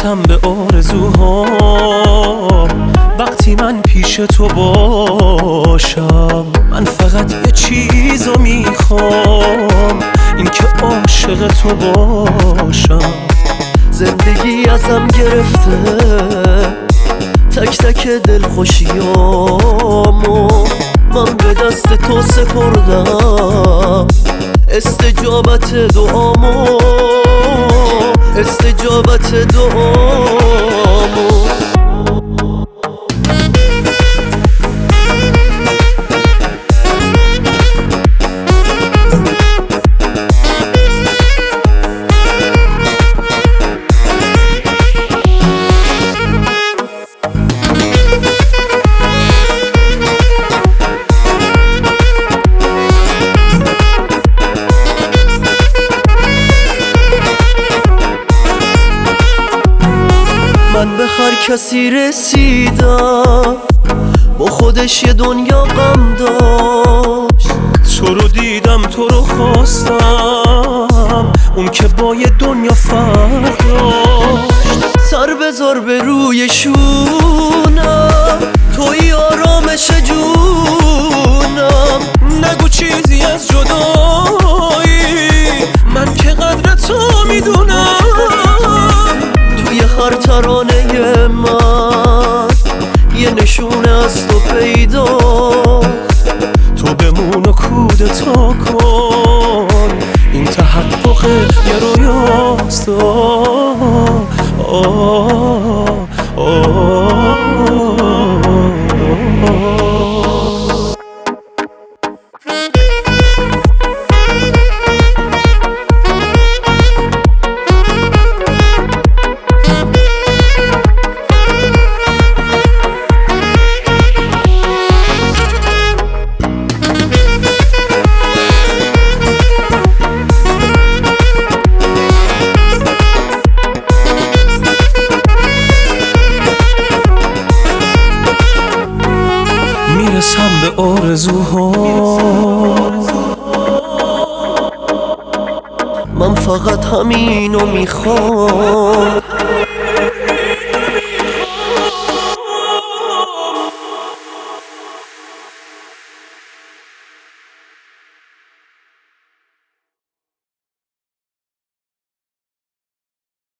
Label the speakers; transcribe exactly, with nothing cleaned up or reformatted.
Speaker 1: میرسم به آرزوها وقتی من پیش تو باشم. من فقط یه چیزو میخوام، این که عاشق تو باشم.
Speaker 2: زندگی ازم گرفته تک تک دلخوشیامو، من به دست تو سپردم استجابت دعامو، استجابت دعامو. من به هر کسی رسیدم با خودش یه دنیا غم داشت.
Speaker 1: تو رو دیدم تو رو خواستم، اون که با یه دنیا فرق داشت.
Speaker 2: سر بذار به روی شونم، توی آرامش جونم.
Speaker 1: نگو چیزی از جدایی، من که قدر تو میدونم.
Speaker 2: توی هر ترانه من یه نشونه از تو پیدا.
Speaker 1: تو بمون و کودتا کن، این تحقق یه رویاست. آه آه آه. میرسم به آرزوها،
Speaker 2: من فقط همینو میخوام.